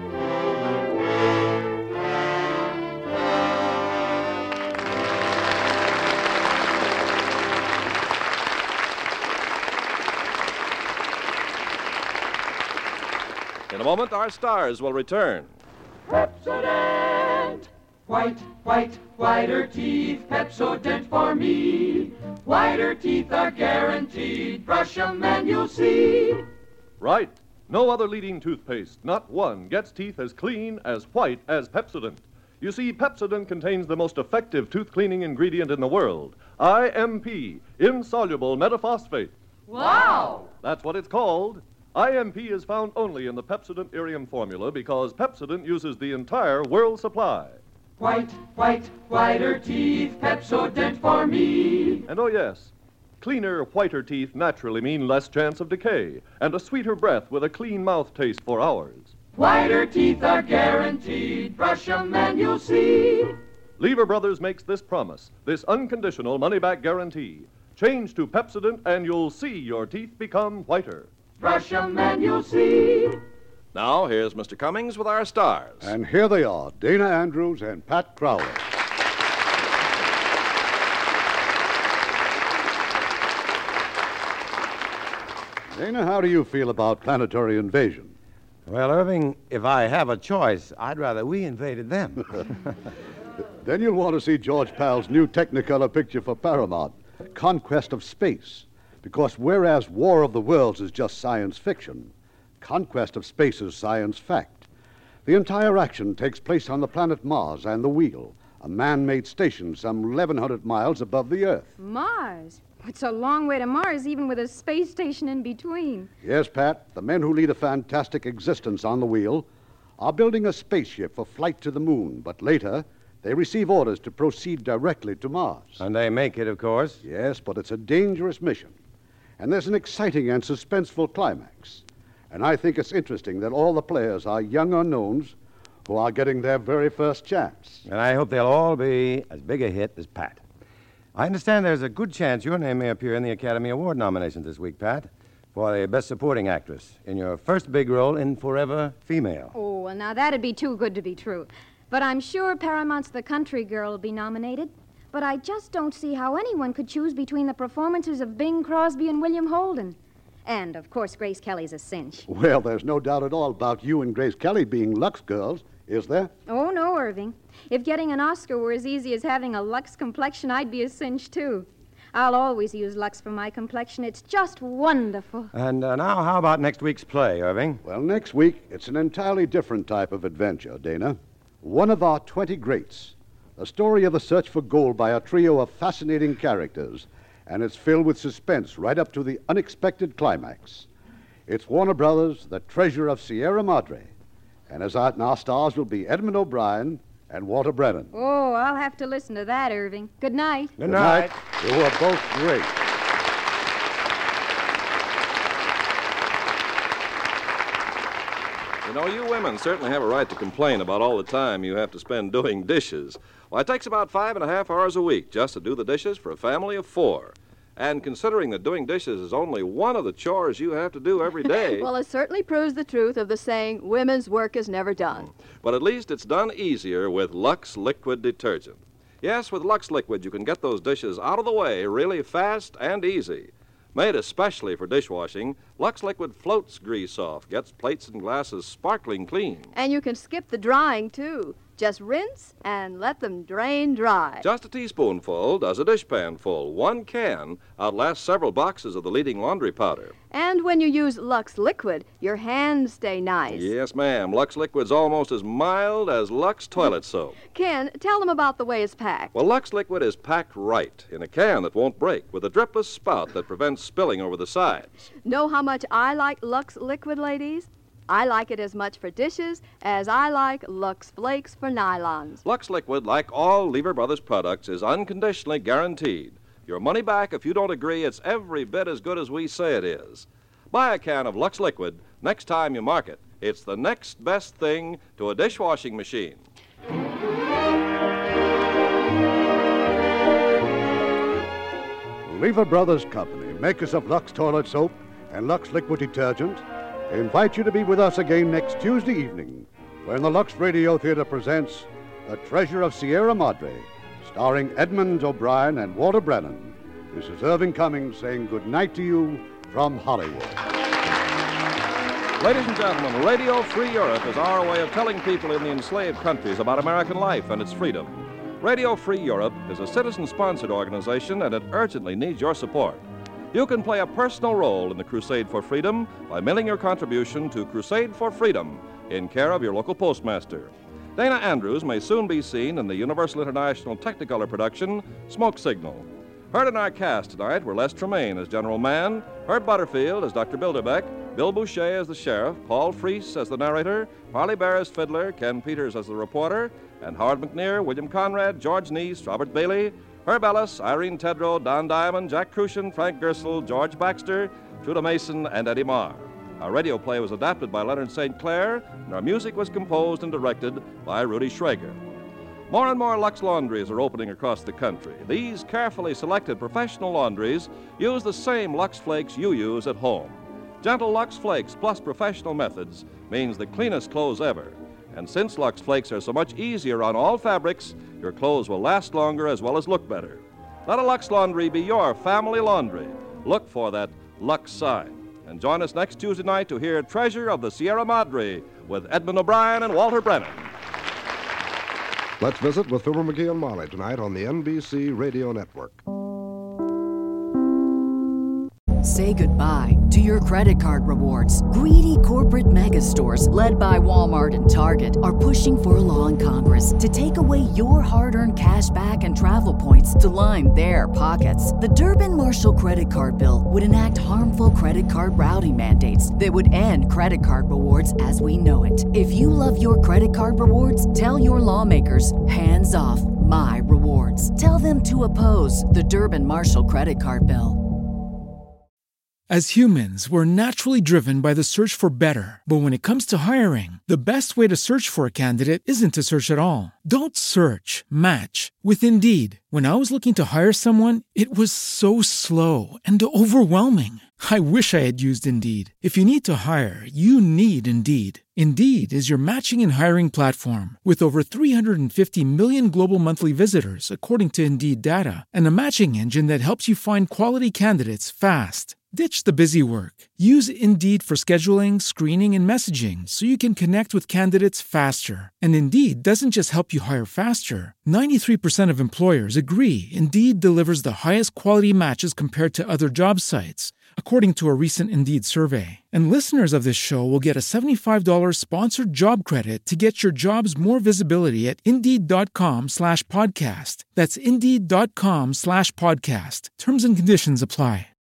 In a moment, our stars will return. Pepsodent! White, white, whiter teeth, Pepsodent for me. Whiter teeth are guaranteed. Brush 'em and you'll see. Right. No other leading toothpaste, not one, gets teeth as clean, as white as Pepsodent. You see, Pepsodent contains the most effective tooth cleaning ingredient in the world, IMP, insoluble metaphosphate. Wow! That's what it's called. IMP is found only in the Pepsodent Irium formula because Pepsodent uses the entire world supply. White, white, whiter teeth, Pepsodent for me. And oh yes, cleaner, whiter teeth naturally mean less chance of decay and a sweeter breath with a clean mouth taste for hours. Whiter teeth are guaranteed. Brush 'em and you'll see. Lever Brothers makes this promise, this unconditional money-back guarantee. Change to Pepsodent and you'll see your teeth become whiter. Brush 'em and you'll see. Now, here's Mr. Cummings with our stars. And here they are, Dana Andrews and Pat Crowley. Dana, how do you feel about planetary invasion? Well, Irving, if I have a choice, I'd rather we invaded them. Then you'll want to see George Pal's new Technicolor picture for Paramount, Conquest of Space. Because whereas War of the Worlds is just science fiction, Conquest of Space is science fact. The entire action takes place on the planet Mars and the Wheel, a man-made station some 1,100 miles above the Earth. Mars? It's a long way to Mars, even with a space station in between. Yes, Pat, the men who lead a fantastic existence on the Wheel are building a spaceship for flight to the moon, but later they receive orders to proceed directly to Mars. And they make it, of course. Yes, but it's a dangerous mission. And there's an exciting and suspenseful climax. And I think it's interesting that all the players are young unknowns who are getting their very first chance. And I hope they'll all be as big a hit as Pat. I understand there's a good chance your name may appear in the Academy Award nominations this week, Pat, for the Best Supporting Actress in your first big role in Forever Female. Oh, well, now that'd be too good to be true. But I'm sure Paramount's The Country Girl will be nominated. But I just don't see how anyone could choose between the performances of Bing Crosby and William Holden. And, of course, Grace Kelly's a cinch. Well, there's no doubt at all about you and Grace Kelly being Lux girls, is there? Oh, no, Irving. If getting an Oscar were as easy as having a Lux complexion, I'd be a cinch, too. I'll always use Lux for my complexion. It's just wonderful. And now, how about next week's play, Irving? Well, next week, it's an entirely different type of adventure, Dana. One of our 20 greats. A story of the search for gold by a trio of fascinating characters. And it's filled with suspense right up to the unexpected climax. It's Warner Brothers' The Treasure of Sierra Madre. And our stars will be Edmund O'Brien and Walter Brennan. Oh, I'll have to listen to that, Irving. Good night. Good night. You are both great. You know, you women certainly have a right to complain about all the time you have to spend doing dishes. Well, it takes about 5.5 hours a week just to do the dishes for a family of 4. And considering that doing dishes is only one of the chores you have to do every day... Well, it certainly proves the truth of the saying, women's work is never done. But at least it's done easier with Lux Liquid Detergent. Yes, with Lux Liquid, you can get those dishes out of the way really fast and easy. Made especially for dishwashing, Lux Liquid floats grease off, gets plates and glasses sparkling clean. And you can skip the drying, too. Just rinse and let them drain dry. Just a teaspoonful does a dishpan full. One can outlasts several boxes of the leading laundry powder. And when you use Lux Liquid, your hands stay nice. Yes, ma'am. Lux Liquid's almost as mild as Lux toilet soap. Ken, tell them about the way it's packed. Well, Lux Liquid is packed right in a can that won't break with a dripless spout that prevents spilling over the sides. Know how much I like Lux Liquid, ladies? I like it as much for dishes as I like Lux Flakes for nylons. Lux Liquid, like all Lever Brothers products, is unconditionally guaranteed. Your money back if you don't agree it's every bit as good as we say it is. Buy a can of Lux Liquid next time you mark it. It's the next best thing to a dishwashing machine. Lever Brothers Company, makers of Lux Toilet Soap and Lux Liquid Detergent, invite you to be with us again next Tuesday evening when the Lux Radio Theater presents The Treasure of Sierra Madre, starring Edmund O'Brien and Walter Brennan. This is Irving Cummings saying good night to you from Hollywood. Ladies and gentlemen, Radio Free Europe is our way of telling people in the enslaved countries about American life and its freedom. Radio Free Europe is a citizen-sponsored organization, and it urgently needs your support. You can play a personal role in the crusade for freedom by mailing your contribution to Crusade for Freedom in care of your local postmaster. Dana Andrews may soon be seen in the Universal International Technicolor production, Smoke Signal. Heard in our cast tonight were Les Tremaine as General Mann, Herb Butterfield as Dr. Bilderbeck, Bill Boucher as the sheriff, Paul Freese as the narrator, Harley Bear as fiddler, Ken Peters as the reporter, and Howard McNear, William Conrad, George Neese, Robert Bailey, Herb Ellis, Irene Tedrow, Don Diamond, Jack Crucian, Frank Gersel, George Baxter, Truda Mason, and Eddie Marr. Our radio play was adapted by Leonard St. Clair, and our music was composed and directed by Rudy Schrager. More and more Lux laundries are opening across the country. These carefully selected professional laundries use the same Lux Flakes you use at home. Gentle Lux Flakes plus professional methods means the cleanest clothes ever. And since Lux Flakes are so much easier on all fabrics, your clothes will last longer as well as look better. Let a Lux laundry be your family laundry. Look for that Lux sign. And join us next Tuesday night to hear Treasure of the Sierra Madre with Edmund O'Brien and Walter Brennan. Let's visit with Fibber McGee and Molly tonight on the NBC Radio Network. Say goodbye to your credit card rewards. Greedy corporate mega stores, led by Walmart and Target, are pushing for a law in Congress to take away your hard-earned cash back and travel points to line their pockets. The Durbin-Marshall credit card bill would enact harmful credit card routing mandates that would end credit card rewards as we know it. If you love your credit card rewards, tell your lawmakers, hands off my rewards. Tell them to oppose the Durbin-Marshall credit card bill. As humans, we're naturally driven by the search for better. But when it comes to hiring, the best way to search for a candidate isn't to search at all. Don't search, match with Indeed. When I was looking to hire someone, it was so slow and overwhelming. I wish I had used Indeed. If you need to hire, you need Indeed. Indeed is your matching and hiring platform with over 350 million global monthly visitors, according to Indeed data, and a matching engine that helps you find quality candidates fast. Ditch the busy work. Use Indeed for scheduling, screening, and messaging so you can connect with candidates faster. And Indeed doesn't just help you hire faster. 93% of employers agree Indeed delivers the highest quality matches compared to other job sites, according to a recent Indeed survey. And listeners of this show will get a $75 sponsored job credit to get your jobs more visibility at Indeed.com/podcast. That's Indeed.com/podcast. Terms and conditions apply.